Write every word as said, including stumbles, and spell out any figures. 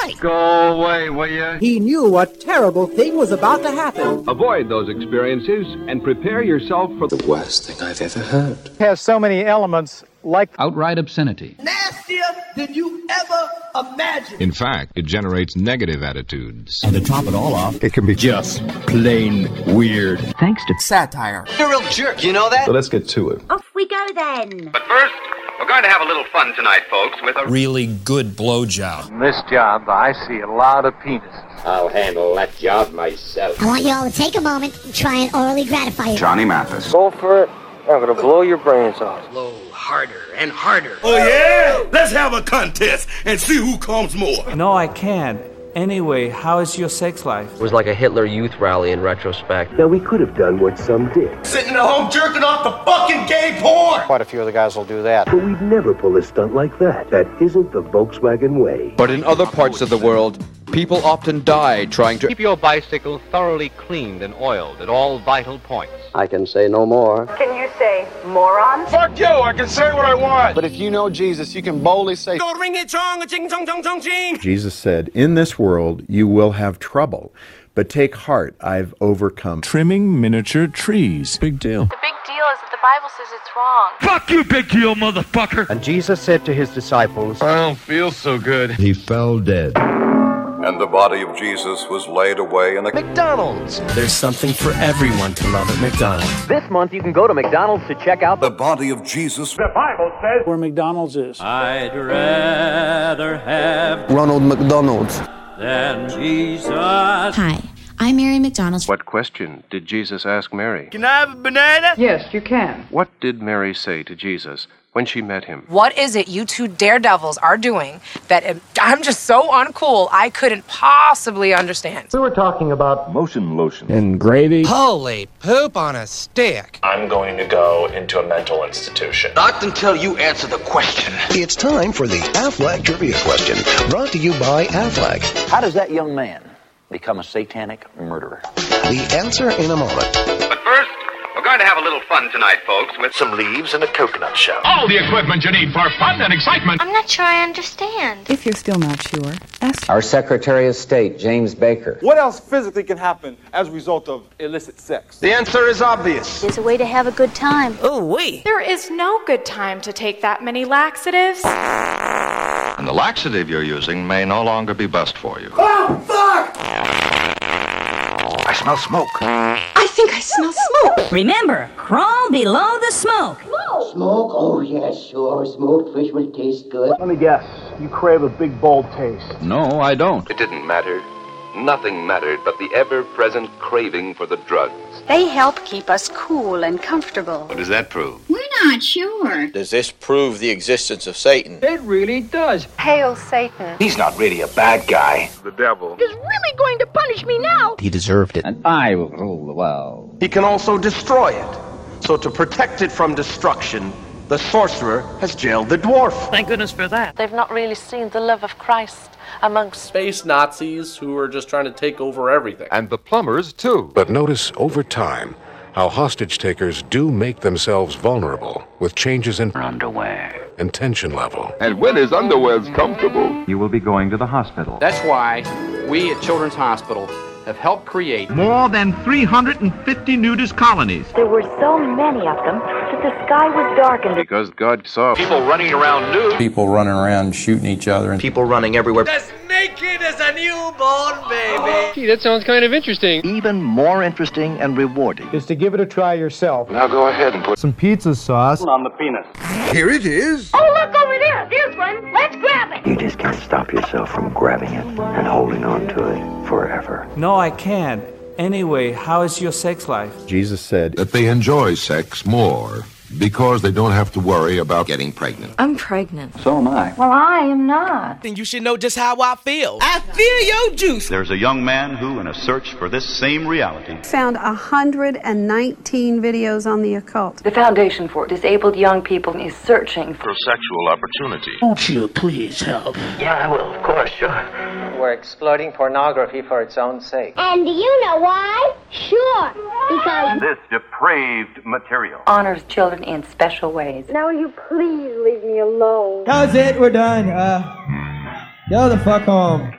life. Go away, will you? He knew a terrible thing was about to happen. Avoid those experiences and prepare yourself for the worst thing I've ever heard. It has so many elements like outright obscenity. Nastier than you ever imagined. In fact, it generates negative attitudes. And to top it all off, it can be just plain weird. Thanks to satire. You're a real jerk, you know that? So let's get to it. Off we go then. But first, we're going to have a little fun tonight, folks, with a really good blowjob. In this job, I see a lot of penises. I'll handle that job myself. I want you all to take a moment and try and orally gratify it. Johnny Mathis. Go for it. I'm gonna blow your brains off. Blow harder and harder. Oh yeah? Let's have a contest and see who comes more. No, I can't. Anyway, how is your sex life? It was like a Hitler Youth rally in retrospect. Now, we could have done what some did. Sitting at home jerking off the fucking gay porn! Quite a few of the guys will do that. But we'd never pull a stunt like that. That isn't the Volkswagen way. But in other parts of the world, people often die trying to keep your bicycle thoroughly cleaned and oiled at all vital points. I can say no more. Can you say moron? Fuck you! I can say what I want! But if you know Jesus, you can boldly say, Jesus said, in this world you will have trouble, but take heart, I've overcome. Trimming miniature trees. Big deal. The big deal is that the Bible says it's wrong. Fuck you, big deal, motherfucker! And Jesus said to his disciples, I don't feel so good. He fell dead. And the body of Jesus was laid away in a McDonald's. There's something for everyone to love at McDonald's. This month you can go to McDonald's to check out the body of Jesus. The Bible says where McDonald's is. I'd rather have Ronald McDonald's than Jesus. Hi, I'm Mary McDonald. What question did Jesus ask Mary? Can I have a banana? Yes, you can. What did Mary say to Jesus when she met him? What is it you two daredevils are doing that I'm just so uncool I couldn't possibly understand? We were talking about motion lotion and gravy. Holy poop on a stick. I'm going to go into a mental institution. Not until you answer the question. It's time for the Aflac Trivia Question, brought to you by Aflac. How does that young man become a satanic murderer? The answer in a moment. But first, we're going to have a little fun tonight, folks, with some leaves and a coconut shell. All the equipment you need for fun and excitement. I'm not sure I understand. If you're still not sure, ask our Secretary of State, James Baker. What else physically can happen as a result of illicit sex? The answer is obvious. It's a way to have a good time. Oh, wait. There is no good time to take that many laxatives. And the laxative you're using may no longer be best for you. Oh, fuck! I smell smoke. I think I smell smoke. Remember, crawl below the smoke. Smoke? Smoke? Oh, yes, sure. Smoked fish will taste good. Let me guess. You crave a big, bold taste. No, I don't. It didn't matter. Nothing mattered but the ever-present craving for the drugs. They help keep us cool and comfortable. What does that prove? We're not sure. Does this prove the existence of Satan? It really does. Hail Satan. He's not really a bad guy. The devil is really going to punish me now. He deserved it. And I will rule the world. He can also destroy it. So to protect it from destruction, the sorcerer has jailed the dwarf. Thank goodness for that. They've not really seen the love of Christ amongst space Nazis who are just trying to take over everything. And the plumbers, too. But notice over time how hostage takers do make themselves vulnerable with changes in underwear and tension level. And when his underwear's comfortable, you will be going to the hospital. That's why we at Children's Hospital have helped create more than three hundred fifty nudist colonies. There were so many of them that the sky was darkened. Because God saw people running around nude. People running around shooting each other. And people running everywhere. As naked as a newborn baby. Gee, that sounds kind of interesting. Even more interesting and rewarding is to give it a try yourself. Now go ahead and put some pizza sauce on the penis. Here it is. Oh, look over there. There's one. Let's grab it. You just can't stop yourself from grabbing it and holding on to it forever. No, I can't. Anyway, how is your sex life? Jesus said that they enjoy sex more because they don't have to worry about getting pregnant. I'm pregnant. So am I. Well, I am not. Then you should know just how I feel. I feel your juice. There's a young man who, in a search for this same reality, found one hundred nineteen videos on the occult. The Foundation for Disabled Young People is searching for sexual opportunity. Won't you please help? Yeah, I will, of course, sure. We're exploiting pornography for its own sake. And do you know why? Sure, because this depraved material honors children in special ways. Now will you please leave me alone? That's it, we're done. Uh, go the fuck home.